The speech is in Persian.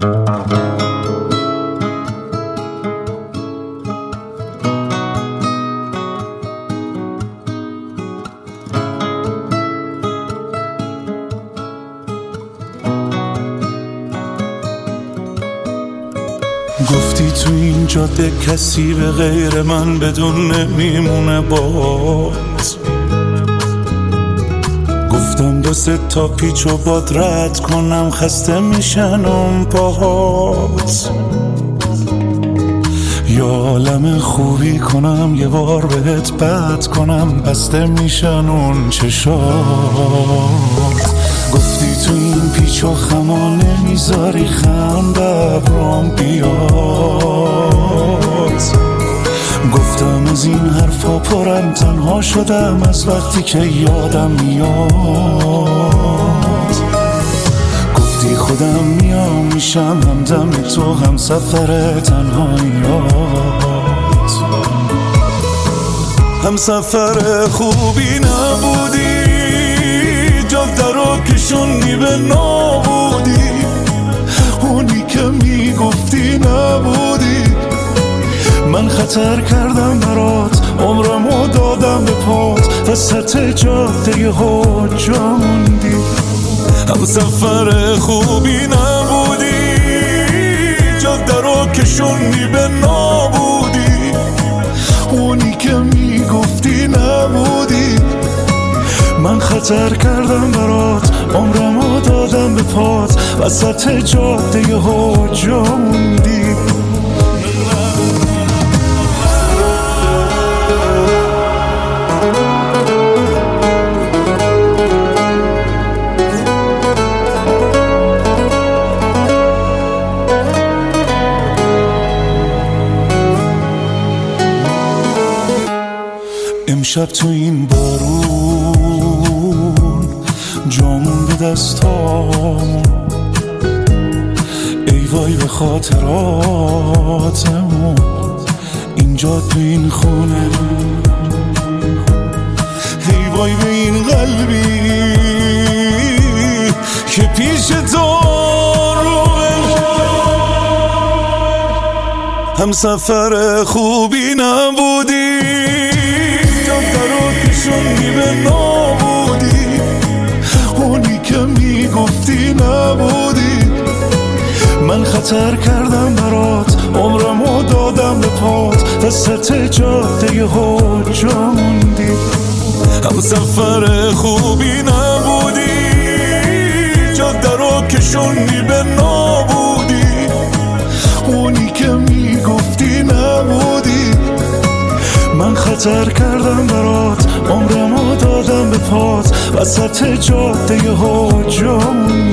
گفتی تو این جاده کسی به غیر من بدون نمیمونه باز. گفتم 2-3 تا پیچ و باد رد کنم، خسته میشن اون پاهات. یا عالم خوبی کنم یه بار بهت بد کنم، بسته میشن اون چشات. گفتی تو این پیچ و خما نمیذاری خنده برام بیاد. گفتم از این حرفا پرم، تنها شدم از وقتی که یادم میاد. گفتی خودم میام میشم همدم تو، هم سفر تنهاییات. هم سفر خوبی نبودی، جاده رو کشوندی به نابودی. اونی که میگفتی نبودی. من خطر کردم برات، عمرمو دادم به پات، وسط جاده ها جا موندی. هم سفر خوبی نبودی، جاده رو کشوندی به نابودی. اونی که میگفتی نبودی. من خطر کردم برات، عمرمو دادم به پات، وسط جاده ها جا موندی. امشب تو این بارون جامون به دستامون، ای وای به خاطراتمون. اینجا تو این خونه، ای وای به این قلبی که پیش تو روه. هم سفر خوبی نبودی، جاده رو کشوندی به نابودی. اونی که میگفتی نبودی. من خطر کردم برات، عمرمو دادم به پات، وسط جاده ها جا موندی. هم سفر خوبی نبودی، جاده رو کشوندی به نابودی. اونی که میگفتی نبودی. من خطر کردم برات، عمرمو دادم به پات، وسط جاده ها جا موندی.